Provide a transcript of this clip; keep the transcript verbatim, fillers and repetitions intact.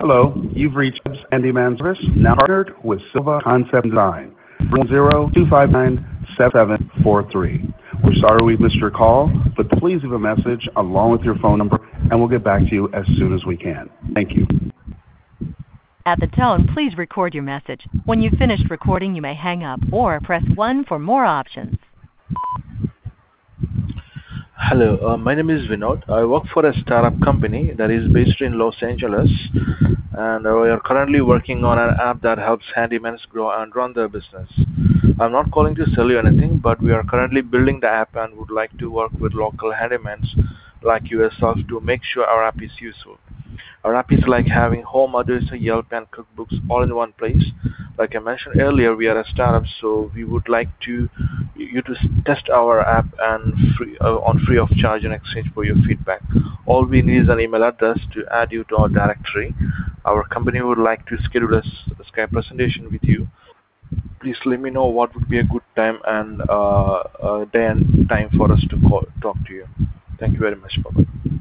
Hello, you've reached Handyman Service, now partnered with Silva Concept Design. zero two five nine seven seven four three. We're sorry we missed your call, but please leave a message along with your phone number, and we'll get back to you as soon as we can. Thank you. At the tone, please record your message. When you've finished recording, you may hang up or press one for more options. Hello, uh, my name is Vinod. I work for a startup company that is based in Los Angeles, and uh, we are currently working on an app that helps handymen grow and run their business. I'm not calling to sell you anything, but we are currently building the app and would like to work with local handymen like you yourself to make sure our app is useful. Our app is like having home address, Yelp, and cookbooks all in one place. Like I mentioned earlier, we are a startup, so we would like to you to s- test our app and free, uh, on free of charge in exchange for your feedback. All we need is an email address to add you to our directory. Our company would like to schedule a, s- a Skype presentation with you. Please let me know what would be a good time and uh, uh, day and time for us to call, talk to you. Thank you very much. Bye.